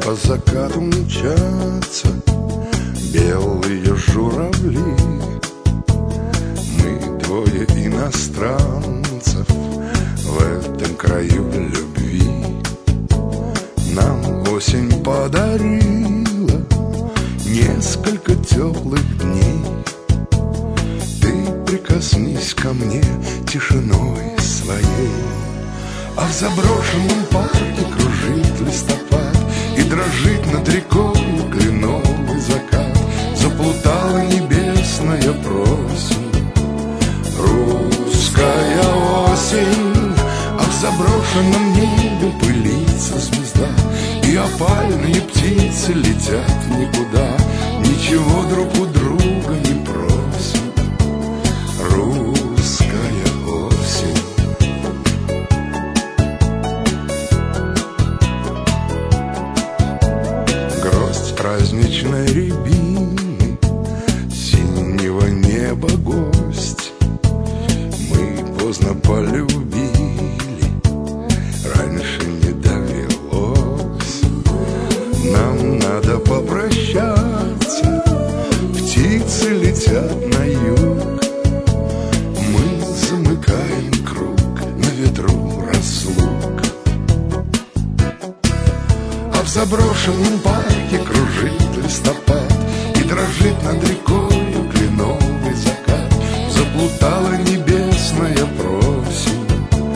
по закату мчатся белые журавли. Мы двое иностранцев в этом краю любви. Нам осень подарила несколько теплых дней. Ты прикоснись ко мне тишиной своей. А в заброшенном парке кружит листопад, и дрожит над рекой кленовый закат. Заплутала небесная просень, русская осень. А в заброшенном небе пылится звезда, и опальные птицы летят в никуда. Ничего друг у друга не просим, русская осень. Гроздь праздничной рябины, синего неба гость. Мы поздно полюбили, раньше не довелось. Нам надо попрощаться, птицы летят на юг. Мы замыкаем круг на ветру разлук. А в заброшенном парке кружит листопад, и дрожит над рекою кленовый закат. Заплутала небесная просень,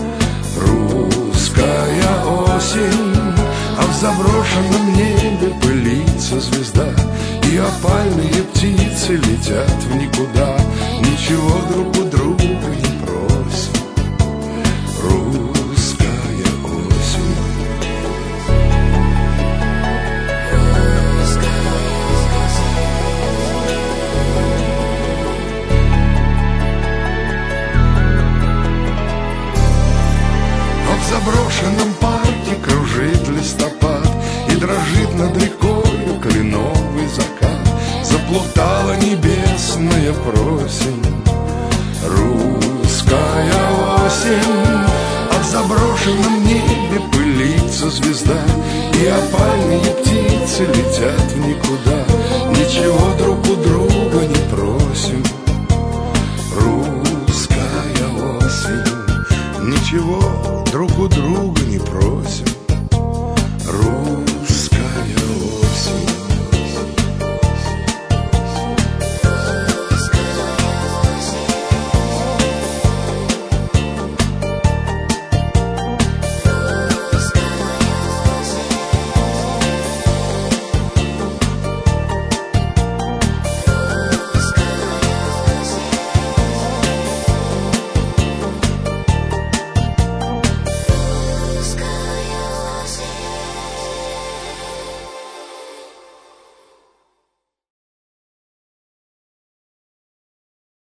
русская осень. А в заброшенном небе пылится звезда, и опальные птицы летят в никуда. Ничего друг у друга не просим, русская осень. А в заброшенном парке кружит листопад, и дрожит над рекою кленовый закат. Заплутала небесная просень, русская осень. А в заброшенном небе пылится звезда, и опальные птицы летят в никуда. Ничего друг у друга не просим, русская осень. Ничего друг у друга